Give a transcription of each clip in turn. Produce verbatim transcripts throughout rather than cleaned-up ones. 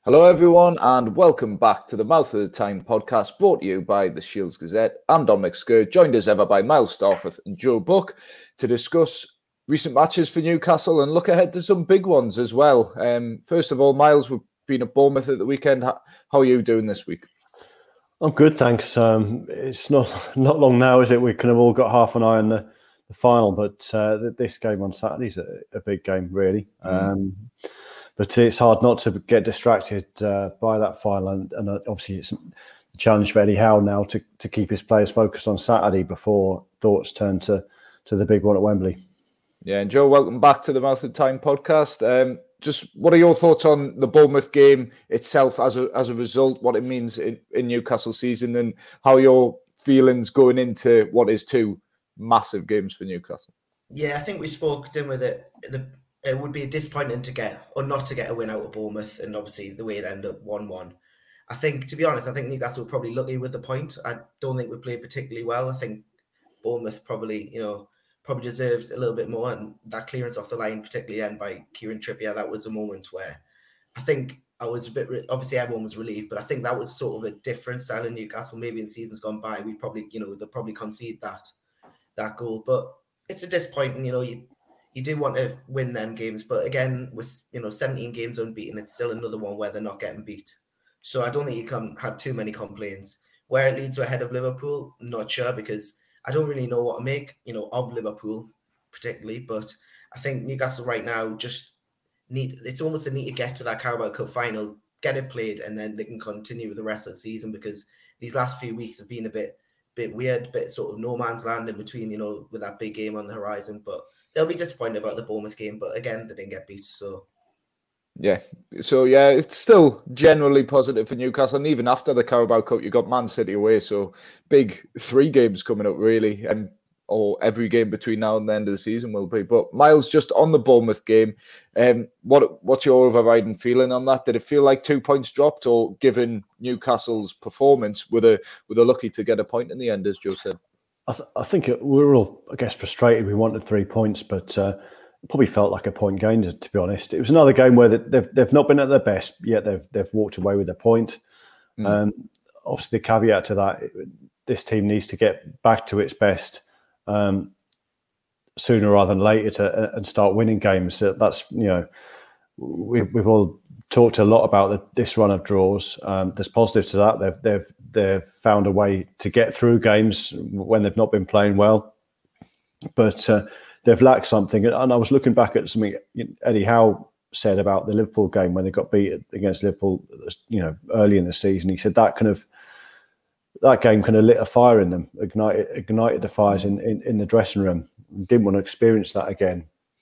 Hello everyone and welcome back to the Mouth of the Tyne podcast, brought to you by the Shields Gazette. I'm Dominic Skir, joined as ever by Miles Starforth and Joe Buck to discuss recent matches for Newcastle and look ahead to some big ones as well. Um, first of all, Miles, we've been at Bournemouth at the weekend. How, how are you doing this week? I'm good, thanks. Um, it's not not long now, is it? We kind of all got half an eye on the, the final, but uh, this game on Saturday is a, a big game, really. Mm. Um, but it's hard not to get distracted uh, by that final, and, and obviously it's a challenge for Eddie Howe now to, to keep his players focused on Saturday before thoughts turn to, to the big one at Wembley. Yeah, and Joe, welcome back to the Mouth of the Tyne podcast. Um, just what are your thoughts on the Bournemouth game itself as a as a result, what it means in, in Newcastle season, and how your feelings going into what is two massive games for Newcastle? Yeah, I think we spoke, didn't we, that the, it would be disappointing to get or not to get a win out of Bournemouth, and obviously the way it ended up one one. I think, to be honest, I think Newcastle were probably lucky with the point. I don't think we played particularly well. I think Bournemouth probably, you know, probably deserved a little bit more, and that clearance off the line, particularly then by Kieran Trippier, that was a moment where I think I was a bit, obviously everyone was relieved, but I think that was sort of a different style in Newcastle. Maybe in seasons gone by, we probably, you know, they'll probably concede that that goal, but it's a disappointing, you know, you you do want to win them games, but again, with, you know, seventeen games unbeaten, it's still another one where they're not getting beat. So I don't think you can have too many complaints. Where it leads to ahead of Liverpool, I'm not sure, because I don't really know what to make, you know, of Liverpool particularly, but I think Newcastle right now just need, it's almost a need to get to that Carabao Cup final, get it played, and then they can continue with the rest of the season, because these last few weeks have been a bit bit weird, bit sort of no man's land in between, you know, with that big game on the horizon. But they'll be disappointed about the Bournemouth game, but again, they didn't get beat, so... Yeah, so yeah, it's still generally positive for Newcastle, and even after the Carabao Cup, you got Man City away, so big three games coming up really, and or every game between now and the end of the season will be. But Miles, just on the Bournemouth game, um, what what's your overriding feeling on that? Did it feel like two points dropped, or given Newcastle's performance, were they were they lucky to get a point in the end, as Joe said? I, th- I think it, we were all, I guess, frustrated. We wanted three points, but. Uh, Probably felt like a point gained, to be honest. It was another game where they've they've not been at their best, yet they've they've walked away with a point. Mm. Um, obviously, the caveat to that, this team needs to get back to its best um, sooner rather than later to and start winning games. That's, you know, we, we've all talked a lot about the, this run of draws. Um, there's positives to that. They've they've they've found a way to get through games when they've not been playing well, but. Uh, They've lacked something, and I was looking back at something Eddie Howe said about the Liverpool game when they got beat against Liverpool, you know, early in the season. He said that kind of that game kind of lit a fire in them, ignited ignited the fires in, in, in the dressing room. Didn't want to experience that again.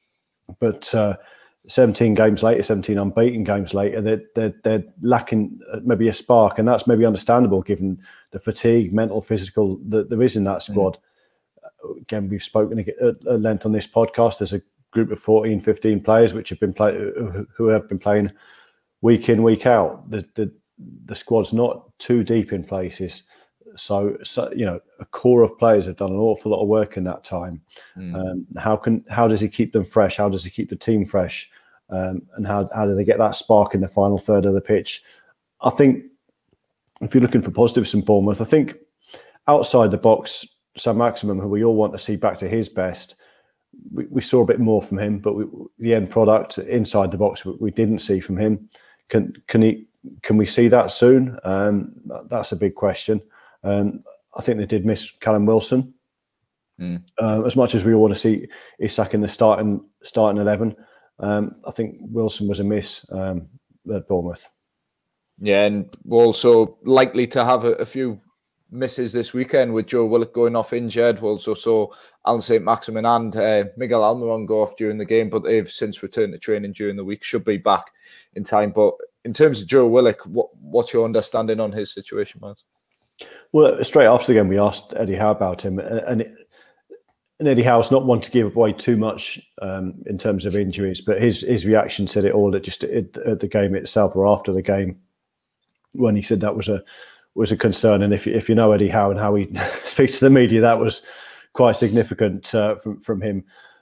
But uh, seventeen games later, seventeen unbeaten games later, they're, they're they're lacking maybe a spark, and that's maybe understandable given the fatigue, mental, physical that there is in that squad. Mm. Again, we've spoken at length on this podcast. There's a group of fourteen, fifteen players which have been play, who have been playing week in, week out. The, the the squad's not too deep in places, so, so you know, a core of players have done an awful lot of work in that time. Mm. Um, how can how does he keep them fresh? How does he keep the team fresh? Um, and how how do they get that spark in the final third of the pitch? I think if you're looking for positives in Bournemouth, I think outside the box. Saint-Maximin, who we all want to see back to his best, we, we saw a bit more from him, but we, the end product inside the box we, we didn't see from him. Can can he? Can we see that soon? Um, that's a big question. Um, I think they did miss Callum Wilson. Mm. Uh, as much as we all want to see Isak in the starting starting eleven, um, I think Wilson was a miss um, at Bournemouth. Yeah, and we're also likely to have a, a few. misses this weekend with Joe Willock going off injured. We also saw Alan Saint-Maximin and uh, Miguel Almiron go off during the game, but they've since returned to training during the week, should be back in time. But in terms of Joe Willock, what, what's your understanding on his situation, Miles? Well, straight after the game, we asked Eddie Howe about him, and, it, and Eddie Howe's not one to give away too much um, in terms of injuries, but his his reaction said it all at just at, at the game itself or after the game when he said that was a was a concern. And if if you know Eddie Howe and how he speaks to the media, that was quite significant uh, from from him.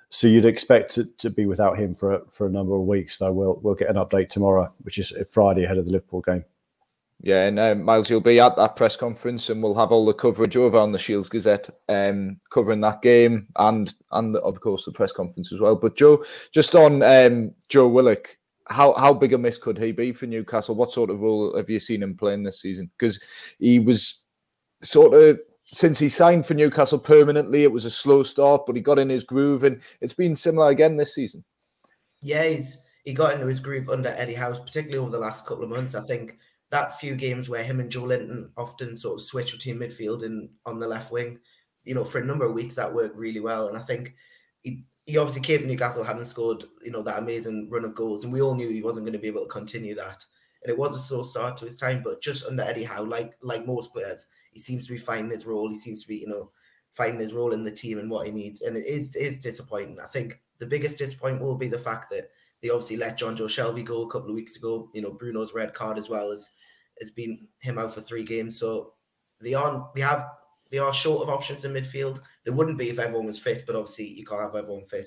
so you'd expect it to be without him for for a number of weeks. Though we'll we'll get an update tomorrow, which is Friday ahead of the Liverpool game. Yeah, and um, Miles, you'll be at that press conference, and we'll have all the coverage over on the Shields Gazette, um, covering that game and and of course the press conference as well. But Joe, just on um, Joe Willock, how how big a miss could he be for Newcastle? What sort of role have you seen him playing this season? Because he was sort of, since he signed for Newcastle permanently, it was a slow start, but he got in his groove, and it's been similar again this season. Yeah, he's he got into his groove under Eddie Howe, particularly over the last couple of months. I think that few games where him and Joe Linton often sort of switch between midfield and on the left wing, you know, for a number of weeks that worked really well. And I think he, he obviously came to Newcastle having scored, you know, that amazing run of goals, and we all knew he wasn't going to be able to continue that. And it was a slow start to his time, but just under Eddie Howe, like like most players, he seems to be finding his role. He seems to be, you know, finding his role in the team and what he needs. And it is, it is disappointing. I think the biggest disappointment will be the fact that they obviously let John Joe Shelby go a couple of weeks ago. You know, Bruno's red card as well as has been him out for three games. So they are they have they are short of options in midfield. They wouldn't be if everyone was fit, but obviously you can't have everyone fit.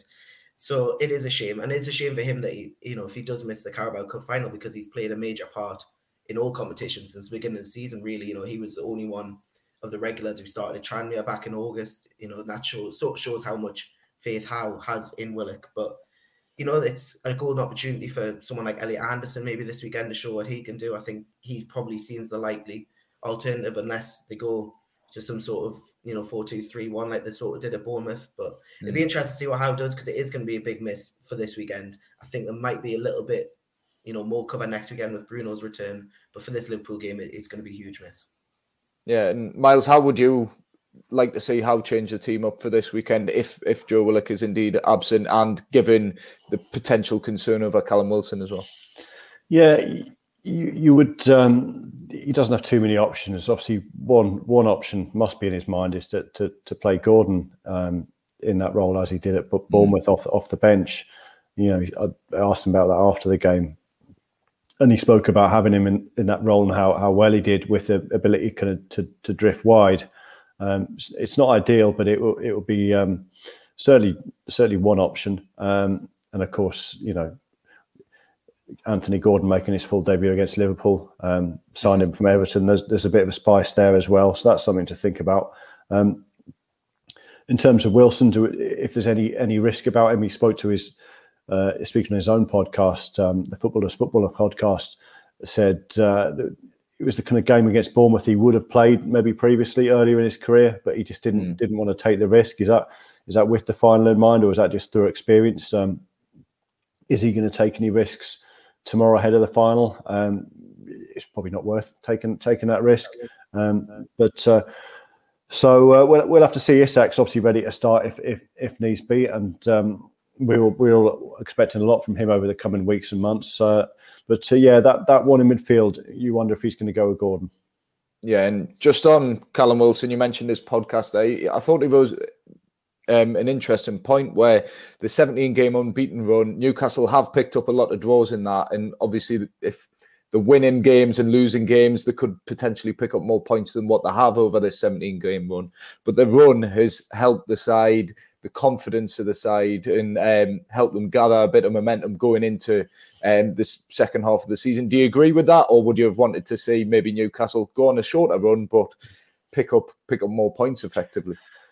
So it is a shame, and it's a shame for him that he, you know, if he does miss the Carabao Cup final, because he's played a major part in all competitions since the beginning of the season. Really, you know, he was the only one of the regulars who started at Tranmere back in August. You know, and that shows sort of shows how much faith Howe has in Willock. But you know, it's a golden opportunity for someone like Elliot Anderson maybe this weekend to show what he can do. I think he probably seems the likely alternative, unless they go to some sort of, you know, four two three one like they sort of did at Bournemouth. But mm. it'd be interesting to see what Howe does, because it is going to be a big miss for this weekend. I think there might be a little bit, you know, more cover next weekend with Bruno's return. But for this Liverpool game, it, it's going to be a huge miss. Yeah, and Miles, how would you like to see Howe change the team up for this weekend if if Joe Willock is indeed absent, and given the potential concern over Callum Wilson as well? Yeah, you, you would. Um, he doesn't have too many options. Obviously, one one option must be in his mind is to to, to play Gordon um, in that role as he did at Bournemouth mm. off off the bench. You know, I asked him about that after the game, and he spoke about having him in, in that role and how how well he did with the ability kind of to to drift wide. Um, it's not ideal, but it will it will be um, certainly certainly one option. Um, and of course, you know, Anthony Gordon making his full debut against Liverpool, um, signed him from Everton. There's there's a bit of a spice there as well, so that's something to think about. Um, in terms of Wilson, do, if there's any any risk about him, he spoke to his uh, speaking on his own podcast, um, the Footballers Footballer podcast, said uh, that it was the kind of game against Bournemouth he would have played maybe previously earlier in his career, but he just didn't mm. didn't want to take the risk. Is that is that with the final in mind, or is that just through experience? Um, is he going to take any risks tomorrow ahead of the final? Um, it's probably not worth taking taking that risk. Um, but uh, so uh, we'll we'll have to see. Isak's obviously ready to start if if if needs be, and um, we're we're expecting a lot from him over the coming weeks and months. Uh, But uh, yeah, that, that one in midfield, you wonder if he's going to go with Gordon. Yeah, and just on Callum Wilson, you mentioned his podcast there. I thought it was um, an interesting point where the seventeen-game unbeaten run, Newcastle have picked up a lot of draws in that. And obviously, if the winning games and losing games, they could potentially pick up more points than what they have over this seventeen-game run. But the run has helped the side, the confidence of the side, and um, helped them gather a bit of momentum going into um, this second half of the season. Do you agree with that, or would you have wanted to see maybe Newcastle go on a shorter run but pick up pick up more points effectively?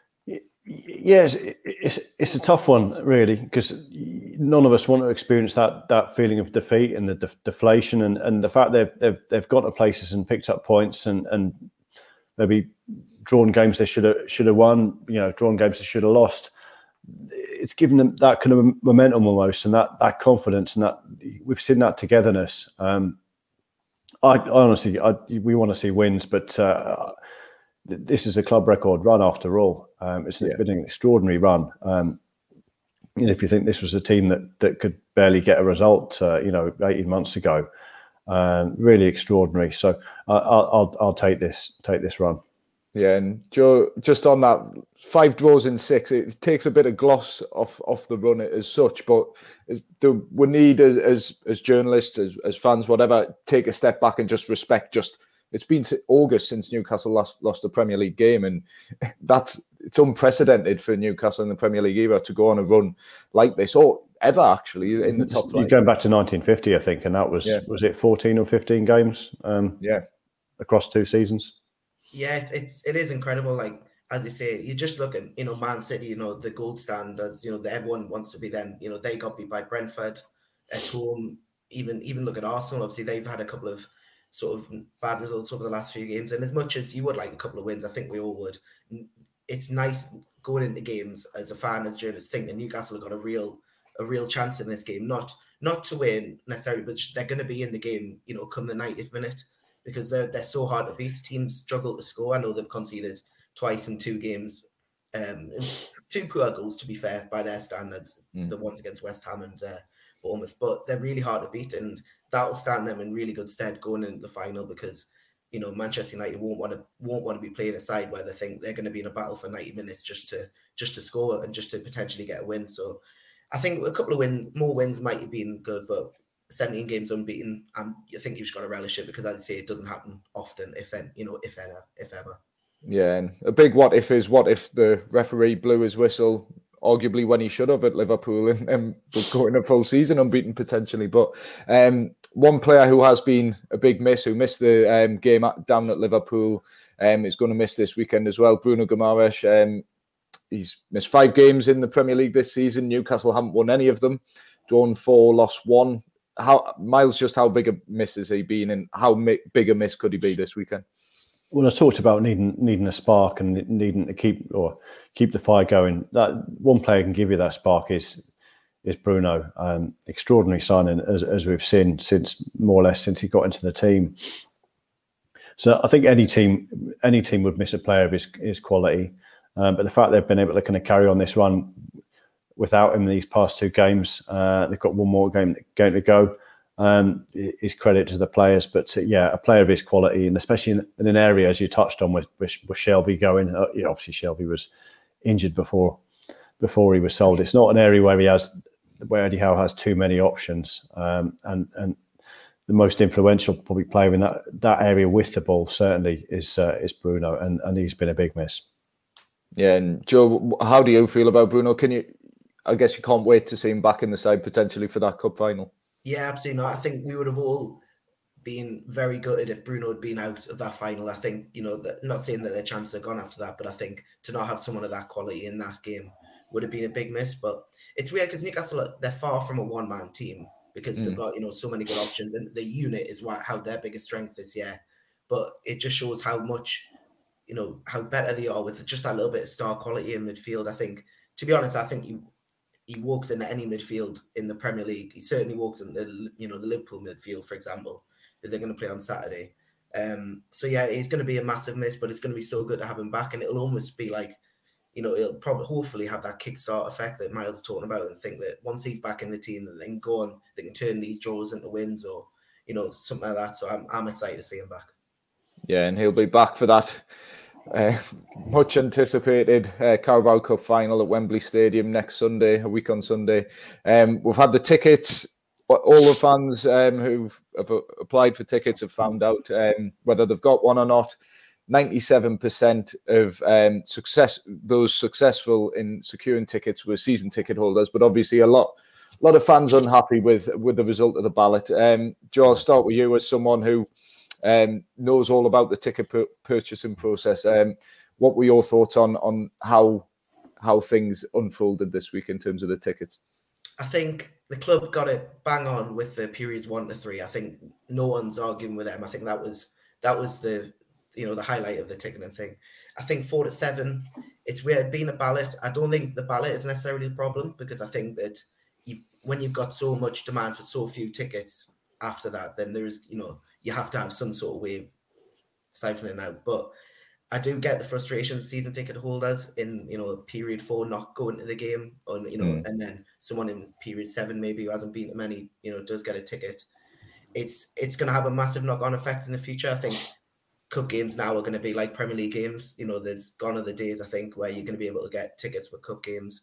Yes, it's it's a tough one really, because none of us want to experience that that feeling of defeat and the de- deflation and, and the fact they've they've they've got to places and picked up points and and maybe drawn games they should have should have won, you know, drawn games they should have lost. It's given them that kind of momentum almost, and that that confidence, and that we've seen that togetherness. Um, I, I honestly, I, we want to see wins, but uh, this is a club record run after all. Um, it's yeah. been an extraordinary run. Um, you know, if you think this was a team that that could barely get a result, uh, you know, eighteen months ago, um, really extraordinary. So I, I'll, I'll I'll take this take this run. Yeah, and Joe, just on that, five draws in six, it takes a bit of gloss off, off the run as such, but is, do we need, as, as as journalists, as, as fans, whatever, take a step back and just respect just it's been August since Newcastle last lost a Premier League game, and that's it's unprecedented for Newcastle in the Premier League era to go on a run like this, or ever actually in the top flight. You're going back to nineteen fifty, I think, and that was yeah. was it fourteen or fifteen games? Um, yeah, across two seasons. Yeah, it's, it's it is incredible. Like as you say, you just look at you know Man City, you know the gold standards. You know the, everyone wants to be them. You know they got beat by Brentford at home. Even even look at Arsenal. Obviously, they've had a couple of sort of bad results over the last few games. And as much as you would like a couple of wins, I think we all would. It's nice going into games as a fan, as journalists, thinking Newcastle have got a real a real chance in this game. Not not to win necessarily, but they're going to be in the game, you know, come the ninetieth minute, because they're they're so hard to beat. Teams struggle to score. I know they've conceded twice in two games. Um, two poor goals, to be fair, by their standards. Mm. The ones against West Ham and uh, Bournemouth, but they're really hard to beat, and that will stand them in really good stead going into the final, because you know Manchester United won't want to won't want to be playing a side where they think they're going to be in a battle for ninety minutes just to just to score and just to potentially get a win. So I think a couple of wins, more wins might have been good, but seventeen games unbeaten, and I think you've just got to relish it, because as I say, it doesn't happen often, if any, you know, if ever, if ever. Yeah, and a big what if is what if the referee blew his whistle, arguably when he should have at Liverpool, and, and going a full season unbeaten potentially. But um, one player who has been a big miss, who missed the um, game at, down at Liverpool, um, is going to miss this weekend as well. Bruno Guimaraes. Um, he's missed five games in the Premier League this season. Newcastle haven't won any of them. Drawn four, lost one. How Miles? Just how big a miss has he been, and how mi- big a miss could he be this weekend? Well, I talked about needing needing a spark and needing to keep or keep the fire going. That one player can give you that spark is is Bruno. Um, extraordinary signing, as as we've seen since more or less since he got into the team. So I think any team any team would miss a player of his his quality, um, but the fact they've been able to kind of carry on this run without him in these past two games, uh, they've got one more game game to go. Um, is credit to the players, but uh, yeah, a player of his quality, and especially in, in an area as you touched on with with, with Shelvey going. Uh, you know, obviously Shelvey was injured before before he was sold. It's not an area where he has where Eddie Howe has too many options, um, and and the most influential probably player in that that area with the ball certainly is uh, is Bruno, and and he's been a big miss. Yeah, and Joe, how do you feel about Bruno? Can you? I guess you can't wait to see him back in the side potentially for that cup final. Yeah, absolutely not. I think we would have all been very gutted if Bruno had been out of that final. I think, you know, that, not saying that their chances are gone after that, but I think to not have someone of that quality in that game would have been a big miss. But it's weird because Newcastle, they're far from a one-man team, because mm. they've got, you know, so many good options, and the unit is what how their biggest strength this year. But it just shows how much, you know, how better they are with just that little bit of star quality in midfield. I think, to be honest, I think he he walks into any midfield in the Premier League. He certainly walks in the, you know, the Liverpool midfield, for example, that they're going to play on Saturday. Um, so yeah, it's going to be a massive miss, but it's going to be so good to have him back, and it'll almost be like, you know, it'll probably hopefully have that kickstart effect that Miles is talking about, and think that once he's back in the team, that they can go on, they can turn these draws into wins, or, you know, something like that. So I'm I'm excited to see him back. Yeah, and he'll be back for that Uh, much anticipated uh, Carabao Cup final at Wembley Stadium next Sunday, a week on Sunday. Um, we've had the tickets. All the fans um, who've have applied for tickets have found out um, whether they've got one or not. ninety-seven percent of um, success, those successful in securing tickets were season ticket holders, but obviously a lot, a lot of fans unhappy with with the result of the ballot. Um, Joe, I'll start with you as someone who Um, knows all about the ticket pur- purchasing process. Um, what were your thoughts on on how how things unfolded this week in terms of the tickets? I think the club got it bang on with the periods one to three. I think no one's arguing with them. I think that was that was the you know the highlight of the ticketing thing. I think four to seven, it's weird being a ballot. I don't think the ballot is necessarily the problem, because I think that you've, when you've got so much demand for so few tickets after that, then there's you know. you have to have some sort of way of siphoning out. But I do get the frustration of season ticket holders in, you know, period four not going to the game, or, you know, mm. and then someone in period seven maybe who hasn't been to many, you know, does get a ticket. It's it's going to have a massive knock-on effect in the future. I think cup games now are going to be like Premier League games. You know, there's gone are the days, I think, where you're going to be able to get tickets for cup games.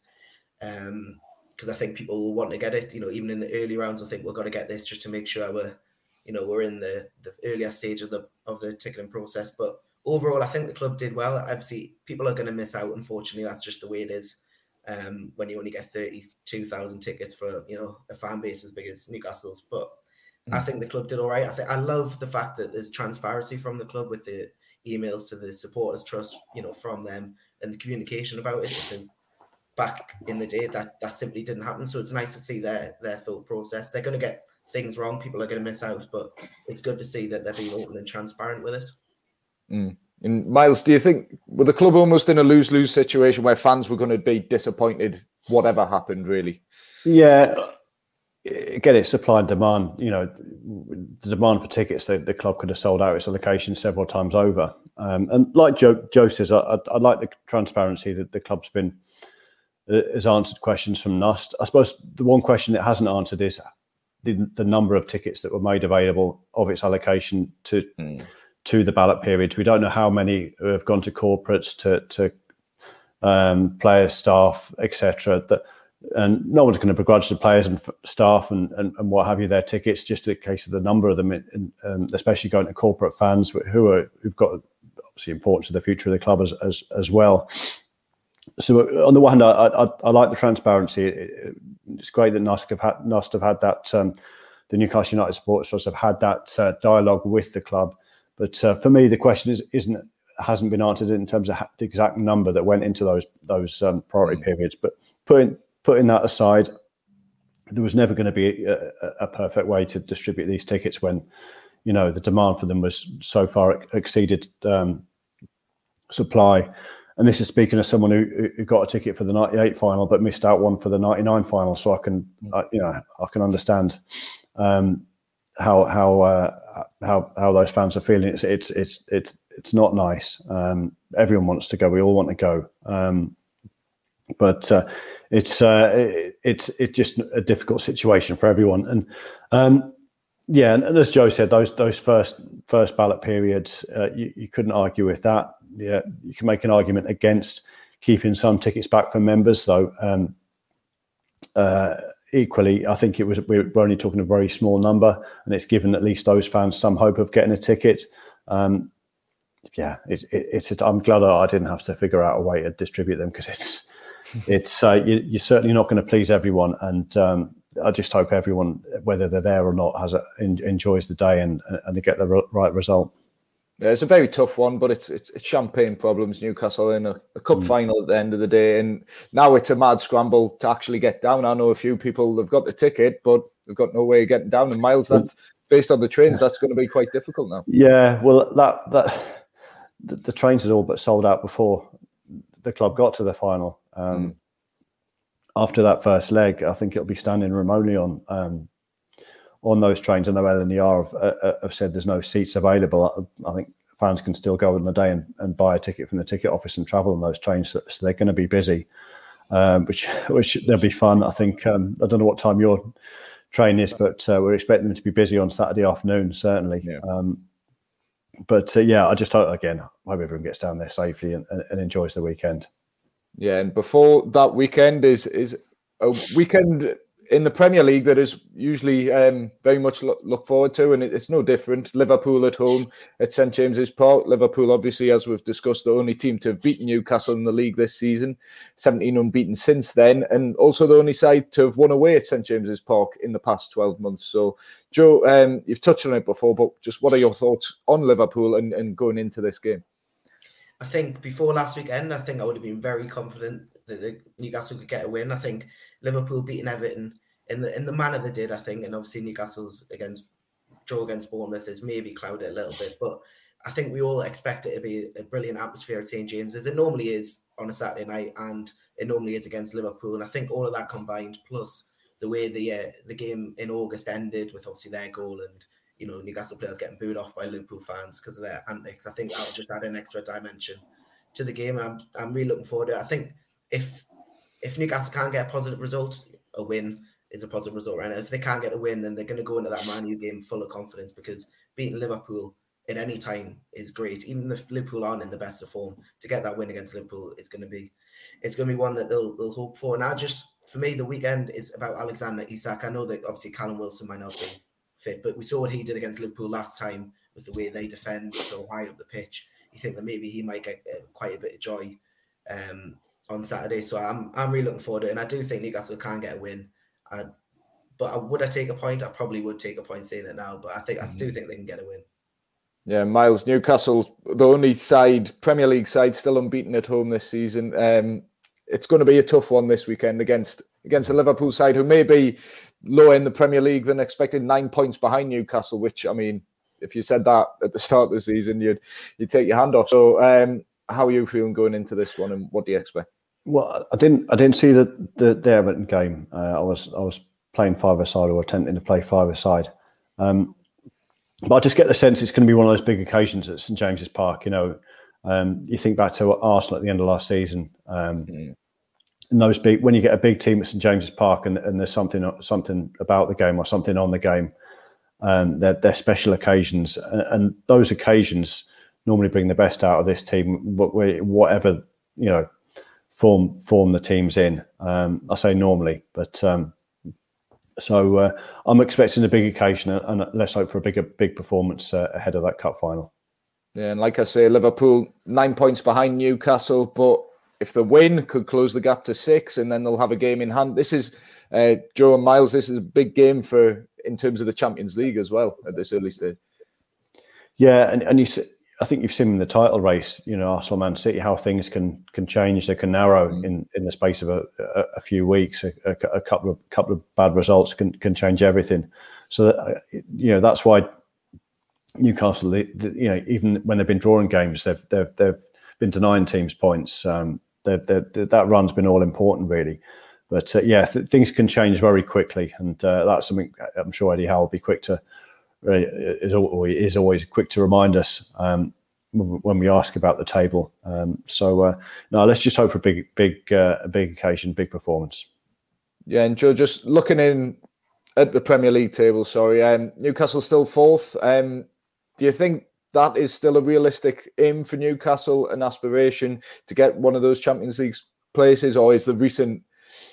Um, because I think people will want to get it, you know, even in the early rounds. I think we've got to get this just to make sure we're you know, we're in the, the earlier stage of the of the ticketing process. But overall, I think the club did well. Obviously, people are going to miss out. Unfortunately, that's just the way it is. Um, when you only get thirty-two thousand tickets for, you know, a fan base as big as Newcastle's. But mm. I think the club did all right. I think I love the fact that there's transparency from the club with the emails to the supporters trust, you know, from them, and the communication about it, because back in the day that that simply didn't happen. So it's nice to see their their thought process. They're going to get things wrong. People are going to miss out, but it's good to see that they're being open and transparent with it. Mm. And Miles, do you think, were the club almost in a lose-lose situation where fans were going to be disappointed whatever happened, really? Yeah. Again, it's supply and demand. You know, the demand for tickets, the, the club could have sold out its allocation several times over. Um, and like Joe, Joe says, I, I, I like the transparency that the club's been, uh, has answered questions from N U S T. I suppose the one question it hasn't answered is the, the number of tickets that were made available of its allocation to mm. to the ballot period. We don't know how many have gone to corporates, to to um, players, staff, et cetera. That, and no one's going to begrudge the players and f- staff and, and, and what have you their tickets. Just a case of the number of them, in, um, especially going to corporate fans who are who've got obviously importance to the future of the club as as, as well. So on the one hand, I, I, I like the transparency. It, it's great that N U S T have had, N U S T have had that. Um, the Newcastle United Supporters Trust have had that uh, dialogue with the club. But uh, for me, the question is, isn't hasn't been answered in terms of the exact number that went into those those um, priority mm. periods. But putting putting that aside, there was never going to be a, a perfect way to distribute these tickets when, you know, the demand for them was so far exceeded um, supply. And this is speaking as someone who, who got a ticket for the ninety-eight final but missed out one for the ninety-nine final. So I can, mm. I, you know, I can understand um, how how uh, how how those fans are feeling. It's it's it's it's it's not nice. Um, everyone wants to go. We all want to go. Um, but uh, it's uh, it, it's it's just a difficult situation for everyone. And um, yeah, and, and as Joe said, those those first first ballot periods, uh, you, you couldn't argue with that. Yeah, you can make an argument against keeping some tickets back for members, though. Um, uh, equally, I think it was we're only talking a very small number, and it's given at least those fans some hope of getting a ticket. Um, yeah, it, it, it's. I'm glad I didn't have to figure out a way to distribute them, because it's it's uh, you, you're certainly not going to please everyone, and um, I just hope everyone, whether they're there or not, has a, en- enjoys the day and and they get the r- right result. Yeah, it's a very tough one, but it's it's, it's champagne problems. Newcastle in a, a cup mm. final at the end of the day, and now it's a mad scramble to actually get down. I know a few people have got the ticket, but they've got no way of getting down. And Miles, that's based on the trains, that's going to be quite difficult now. Yeah, well, that that the, the trains had all but sold out before the club got to the final. Um, mm. After that first leg, I think it'll be standing room only on um, on those trains. I know L N E R have, uh, have said there's no seats available. I, I think fans can still go on the day and, and buy a ticket from the ticket office and travel on those trains. So, so they're going to be busy, um, which which they'll be fun. I think um, I don't know what time your train is, but uh, we're expecting them to be busy on Saturday afternoon, certainly. Yeah. Um, but uh, yeah, I just hope again, I hope everyone gets down there safely and, and, and enjoys the weekend. Yeah, and before that weekend is is a weekend in the Premier League that is usually um, very much look, look forward to, and it, it's no different. Liverpool at home at St James's Park. Liverpool, obviously, as we've discussed, the only team to have beaten Newcastle in the league this season, seventeen unbeaten since then, and also the only side to have won away at St James's Park in the past twelve months. So, Joe, um, you've touched on it before, but just what are your thoughts on Liverpool and, and going into this game? I think before last weekend, I think I would have been very confident that the Newcastle could get a win. I think Liverpool beating Everton in the in the manner they did, I think, and obviously Newcastle's against draw against Bournemouth is maybe clouded a little bit, but I think we all expect it to be a brilliant atmosphere at St James, as it normally is on a Saturday night, and it normally is against Liverpool. And I think all of that combined, plus the way the uh, the game in August ended with obviously their goal and, you know, Newcastle players getting booed off by Liverpool fans because of their antics, I think that'll just add an extra dimension to the game. And I'm I'm really looking forward to it. I think if if Newcastle can't get a positive result, a win is a positive result, right? And if they can't get a win, then they're going to go into that Man U game full of confidence, because beating Liverpool at any time is great. Even if Liverpool aren't in the best of form, to get that win against Liverpool is going to be it's going to be one that they'll they'll hope for. And I just, for me, the weekend is about Alexander Isak. I know that obviously Callum Wilson might not be fit. But we saw what he did against Liverpool last time with the way they defend so high up the pitch. You think that maybe he might get uh, quite a bit of joy um, on Saturday. So I'm I'm really looking forward to it. And I do think Newcastle can get a win. I, but would I take a point? I probably would take a point saying it now. But I think mm-hmm. I do think they can get a win. Yeah, Miles, Newcastle, the only side, Premier League side, still unbeaten at home this season. Um, it's going to be a tough one this weekend against against the Liverpool side, who may be lower in the Premier League than expected, nine points behind Newcastle, which, I mean, if you said that at the start of the season, you'd you'd take your hand off. So, um, how are you feeling going into this one, and what do you expect? Well, I didn't I didn't see the the, the Everton game. Uh, I was I was playing five-a-side or attempting to play five-a-side. Um, but I just get the sense it's going to be one of those big occasions at St James's Park. You know, um, you think back to Arsenal at the end of last season. Um, mm. And those big, when you get a big team at St James's Park, and, and there's something something about the game or something on the game. Um, they're, they're special occasions, and, and those occasions normally bring the best out of this team, whatever you know form form the team's in. Um, I say normally, but um, so uh, I'm expecting a big occasion, and let's hope for a bigger big performance uh, ahead of that cup final. Yeah, and like I say, Liverpool nine points behind Newcastle, but if the win could close the gap to six, and then they'll have a game in hand. This is uh, Joe and Miles. This is a big game for. In terms of the Champions League as well at this early stage. Yeah, and, and you, I think you've seen in the title race, you know, Arsenal, Man City, how things can can change. They can narrow mm. in, in the space of a, a, a few weeks. A, a, a couple of couple of bad results can can change everything. So, uh, you know, that's why Newcastle, the, the, you know, even when they've been drawing games, they've they've they've been denying teams points. Um, they've, they've, that run's been all important, really. But uh, yeah, th- things can change very quickly, and uh, that's something I'm sure Eddie Howe will be quick to uh, is, always, is always quick to remind us um, when we ask about the table. Um, so uh, no, let's just hope for a big, big, uh, a big occasion, big performance. Yeah, and Joe, just looking in at the Premier League table, sorry, um, Newcastle still fourth. Um, do you think that is still a realistic aim for Newcastle, an aspiration to get one of those Champions League places, or is the recent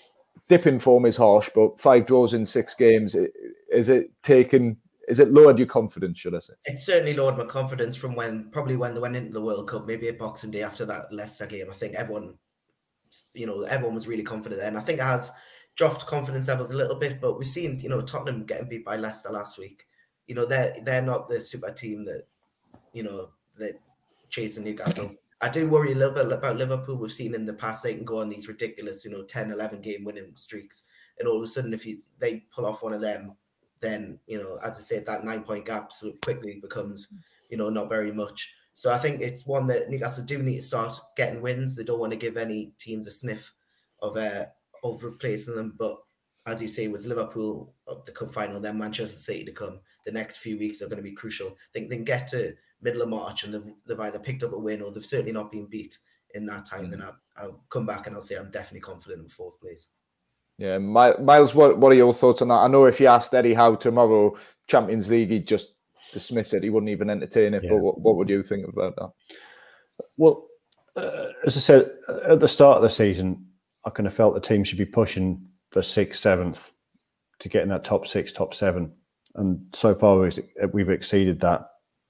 dip in form is harsh, but five draws in six games, is it taken, is it lowered your confidence, should I say? It certainly lowered my confidence from when, probably when they went into the World Cup, maybe at Boxing Day after that Leicester game. I think everyone, you know, everyone was really confident then. I think it has dropped confidence levels a little bit, but we've seen, you know, Tottenham getting beat by Leicester last week. You know, they're, they're not the super team that, you know, that chasing Newcastle. I do worry a little bit about Liverpool. We've seen in the past they can go on these ridiculous, you know, ten, eleven game winning streaks. And all of a sudden, if you, they pull off one of them, then, you know, as I said, that nine-point gap so quickly becomes, you know, not very much. So I think it's one that Newcastle do need to start getting wins. They don't want to give any teams a sniff of, uh, of replacing them. But as you say, with Liverpool, of the cup final, then Manchester City to come, the next few weeks are going to be crucial. I think they can get to middle of March and they've, they've either picked up a win or they've certainly not been beat in that time, mm-hmm. then I'll, I'll come back and I'll say I'm definitely confident in fourth place. Yeah, Miles, what, what are your thoughts on that? I know if you asked Eddie Howe tomorrow, Champions League, he'd just dismiss it. He wouldn't even entertain it. Yeah. But what, what would you think about that? Well, uh, as I said, at the start of the season, I kind of felt the team should be pushing for sixth, seventh to get in that top six, top seven. And so far we've, we've exceeded that.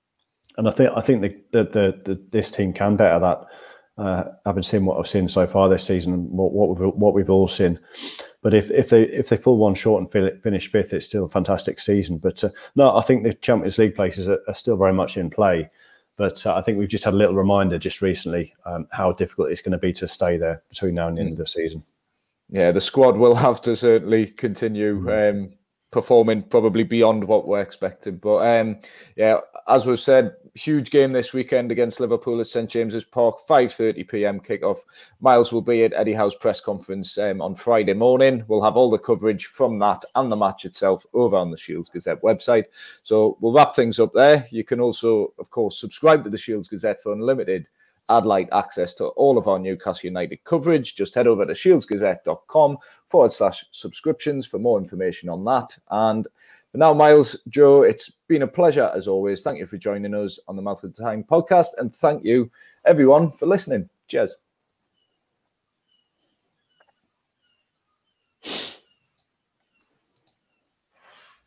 And I think I think the, the, the, the this team can better that. Uh, having seen what I've seen so far this season, and what, what we've what we've all seen, but if if they if they fall one short and finish fifth, it's still a fantastic season. But uh, no, I think the Champions League places are, are still very much in play. But uh, I think we've just had a little reminder just recently um, how difficult it's going to be to stay there between now and the mm. end of the season. Yeah, the squad will have to certainly continue. Mm. Um, performing probably beyond what we're expecting. But um, yeah, as we've said, huge game this weekend against Liverpool at St James's Park, five thirty p.m. kickoff. Miles will be at Eddie Howe's press conference um, on Friday morning. We'll have all the coverage from that and the match itself over on the Shields Gazette website. So we'll wrap things up there. You can also, of course, subscribe to the Shields Gazette for unlimited ad-light access to all of our Newcastle United coverage. Just head over to shieldsgazette.com forward slash subscriptions for more information on that. And for now, Miles, Joe, it's been a pleasure as always. Thank you for joining us on the Mouth of Time podcast. And thank you, everyone, for listening. Cheers.